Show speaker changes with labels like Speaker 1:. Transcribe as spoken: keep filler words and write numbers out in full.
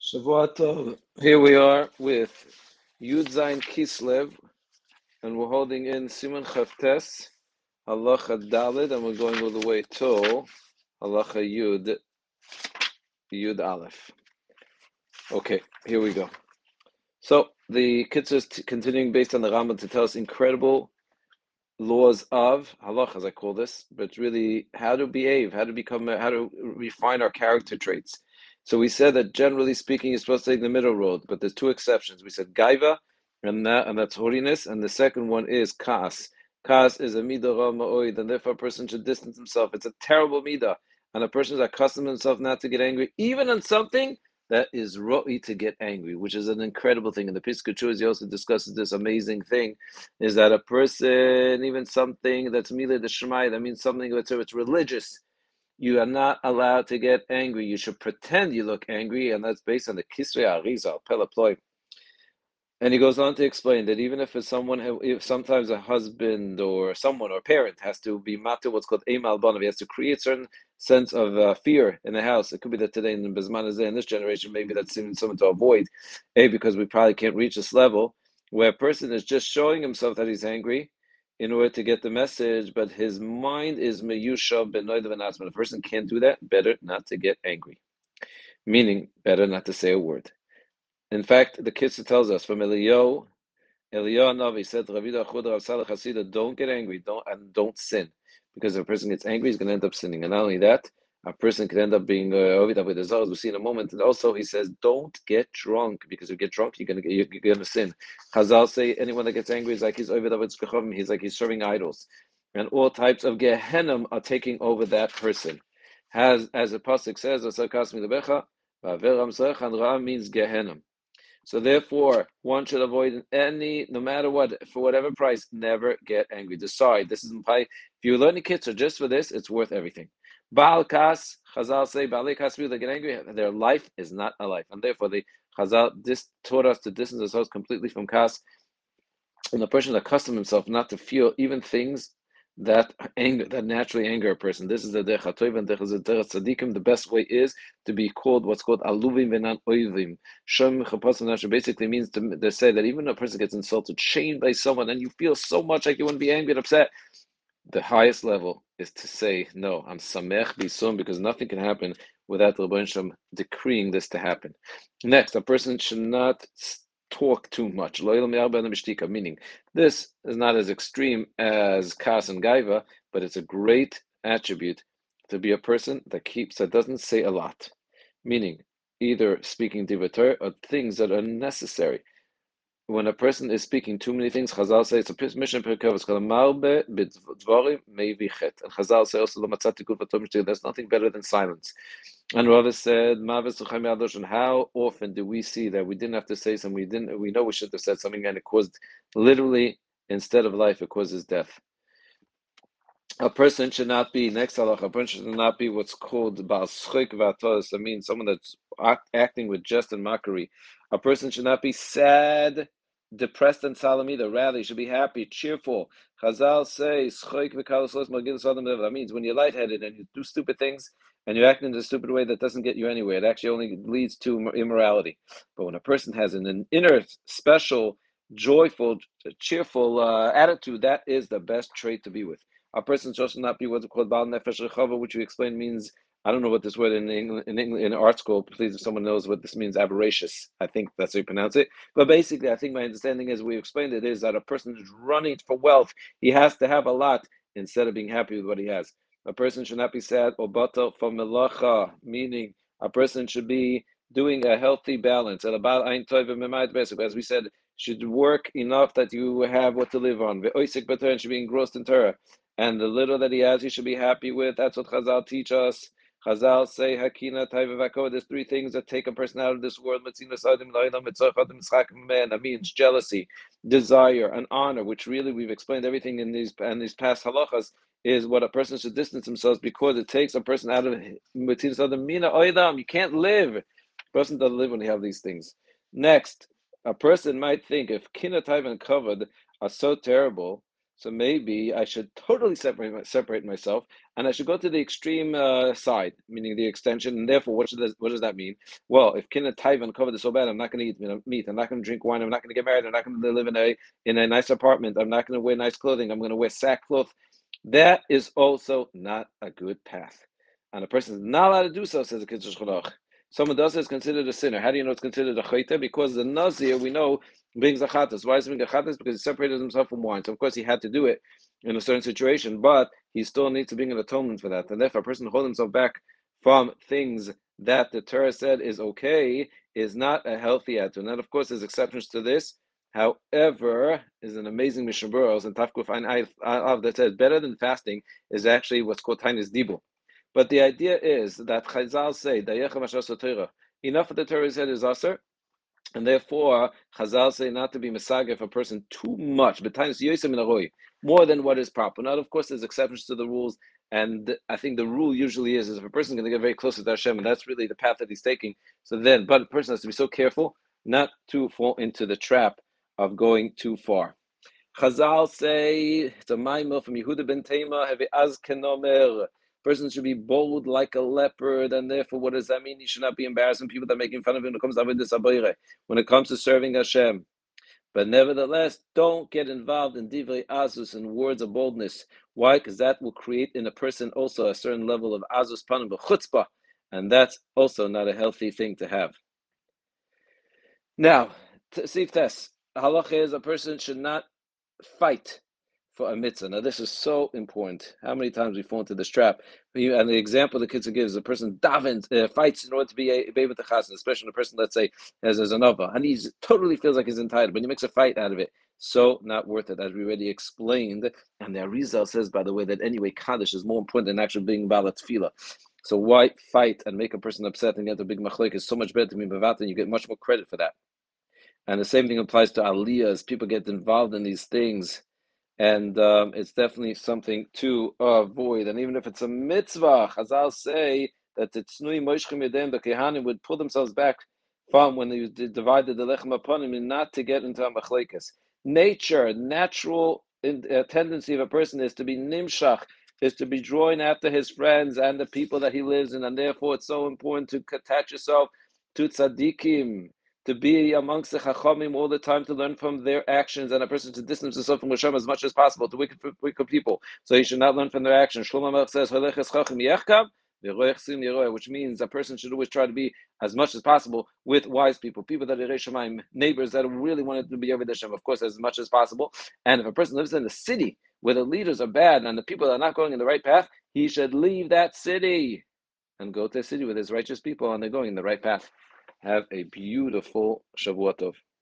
Speaker 1: Shavua Tov. Here we are with Yud Zayin Kislev, and we're holding in Siman Chavtes, Halacha Dalid, and we're going all the way to Halacha Yud, Yud Aleph. Okay, here we go. So the Kitzur is t- continuing based on the Rambam to tell us incredible laws of Halacha, as I call this, but it's really how to behave, how to become, how to refine our character traits. So we said that generally speaking, you're supposed to take the middle road, but there's two exceptions. We said gaiva, and that and that's holiness, and the second one is kas. Kas is a midah ra ma'oid, and therefore a person should distance himself. It's a terrible midah, and a person is accustomed himself not to get angry, even on something that is ro'i to get angry, which is an incredible thing. And the Piskei Teshuvos also discusses this amazing thing, is that a person, even something that's mileh the shemai, that means something that's it's religious, you are not allowed to get angry. You should pretend you look angry, and that's based on the Kisrei Arizal, Pella Ploy. And he goes on to explain that even if it's someone, if sometimes a husband or someone or parent has to be matir, what's called emal banav, he has to create certain sense of uh, fear in the house. It could be that today in Bisman is in this generation, maybe that's even something to avoid, a because we probably can't reach this level where a person is just showing himself that he's angry in order to get the message, but his mind is meyusha benoidav and a person can't do that. Better not to get angry, meaning better not to say a word. In fact, the Kitzur tells us from Eliyahu, Eliyahu Navi said to Rabbi Achud Rav Saleh Hasidah, don't get angry, don't and don't sin, because if a person gets angry, he's going to end up sinning. And not only that, a person can end up being Ovid uh, as we'll see in a moment. And also, he says, don't get drunk, because if you get drunk, you're going to you're, you're going to sin. Chazal say anyone that gets angry is like he's Ovid he's like he's serving idols, and all types of Gehenim are taking over that person. Has as the pasuk says, "Asakasmi lebecha, va'averam sechan ra" means Gehenim. So therefore, one should avoid any, no matter what, for whatever price, never get angry. Decide. This is if you learn the kitzur just for this, it's worth everything. Baal kas, Chazal say, Baal kas, people that get angry, their life is not a life, and therefore the Chazal this taught us to distance ourselves completely from kas, and the person accustomed himself not to feel even things that anger, that naturally anger a person. This is the derech hatov and derech tzaddikim. The best way is to be called what's called aluvim v'nan oivim. Shem chapas basically means to, to say that even a person gets insulted, shamed by someone, and you feel so much like you want to be angry and upset. The highest level is to say, no, I'm samech bisum, because nothing can happen without the Rebbeinu Shem decreeing this to happen. Next, a person should not talk too much. Meaning, this is not as extreme as kas and gaiva, but it's a great attribute to be a person that keeps, that doesn't say a lot. Meaning, either speaking divatar or things that are necessary. When a person is speaking too many things, Chazal say it's a mission per it's called marbe b'dvarim mevichet. And Chazal say also l'matzati good v'tom. There's nothing better than silence. And Rava said, and how often do we see that we didn't have to say something, we didn't, we know we should have said something, and it caused literally, instead of life, it causes death. A person should not be, next halacha, a person should not be what's called bal schik v'atos. I mean, someone that's act, acting with jest and mockery. A person should not be sad, depressed, and solemn either. Rather, he should be happy, cheerful. Chazal say, schik v'kalos magidus adam. That means when you're lightheaded and you do stupid things and you act in a stupid way, that doesn't get you anywhere. It actually only leads to immorality. But when a person has an, an inner, special, joyful, cheerful uh, attitude, that is the best trait to be with. A person should not be what's called Baal Nefesh Rechava, which we explained means, I don't know what this word in English, in English, in art school, please, if someone knows what this means, avaricious. I think that's how you pronounce it. But basically, I think my understanding as we explained it is that a person is running for wealth. He has to have a lot instead of being happy with what he has. A person should not be sad or bata for melacha, meaning a person should be doing a healthy balance. As we said, should work enough that you have what to live on. And should be engrossed in Torah. And the little that he has, he should be happy with. That's what Chazal teach us. Chazal say, Hakina, Taiva, there's three things that take a person out of this world. That means jealousy, desire, and honor, which really we've explained everything in these and these past halachas, is what a person should distance themselves, because it takes a person out of you can't live. A person doesn't live when he have these things. Next, a person might think if Kina, Taiva, and Kavod are so terrible, So maybe I should totally separate separate myself, and I should go to the extreme uh, side, meaning the extension. And therefore, what does what does that mean? Well, if kinna taivan covered is so bad, I'm not going to eat meat. I'm not going to drink wine. I'm not going to get married. I'm not going to live in a in a nice apartment. I'm not going to wear nice clothing. I'm going to wear sackcloth. That is also not a good path, and a person is not allowed to do so. Says the Kitzur Shulchan. Someone does it is considered a sinner. How do you know it's considered a chayta? Because the nazir we know brings a chatas. Why is it being a chatas? Because he separated himself from wine. So of course he had to do it in a certain situation, but he still needs to bring an atonement for that. And therefore, a person holds himself back from things that the Torah said is okay is not a healthy attitude. And of course, there's exceptions to this. However, is an amazing Mishnah Berurah and Tafkuf Ein that says better than fasting is actually what's called Tainis Dibu. But the idea is that Chazal say enough of the Torah said is aser, and therefore Chazal say not to be misagef if a person too much, but times more than what is proper. Now, of course, there's exceptions to the rules, and I think the rule usually is, is if a person is going to get very close to Hashem, and that's really the path that he's taking. So then, but a person has to be so careful not to fall into the trap of going too far. Chazal say it's a maimah from Yehuda ben Tema. Have az kenomer. Person should be bold like a leopard, and therefore, what does that mean? He should not be embarrassing people that are making fun of him when it comes to avodas habayre, when it comes to serving Hashem. But nevertheless, don't get involved in divrei azus and words of boldness. Why? Because that will create in a person also a certain level of azus panim chutzpah, and that's also not a healthy thing to have. Now, Sif Tes, halacha is a person should not fight for a mitzvah. Now, this is so important. How many times we fall into this trap? And the example the kids gives: a person davens, uh, fights in order to be a baby chassan, especially when a person, let's say, has as an ava, and he totally feels like he's entitled, but he makes a fight out of it. So not worth it, as we already explained. And the Arizal says, by the way, that anyway, kaddish is more important than actually being bala tefillah. So why fight and make a person upset and get a big machlek is so much better to be bavata, and you get much more credit for that. And the same thing applies to aliyahs. People get involved in these things, and um, it's definitely something to avoid. And even if it's a mitzvah, Chazal say that the Tznui Moshchim Yedem, the Kehanim, would pull themselves back from when they divided the Lechem Aponim and not to get into a machlekes. Nature, natural in, uh, tendency of a person is to be nimshach, is to be drawn after his friends and the people that he lives in, and therefore it's so important to attach yourself to tzaddikim, to be amongst the chachamim all the time, to learn from their actions, and a person to distance himself from Hashem as much as possible, to wicked, wicked people. So he should not learn from their actions. Shlomo Melech says, which means a person should always try to be as much as possible with wise people, people that are Shemaim, neighbors that really wanted to be over Hashem, of course, as much as possible. And if a person lives in a city where the leaders are bad and the people are not going in the right path, he should leave that city and go to a city with his righteous people and they're going in the right path. Have a beautiful Shavuot Tov.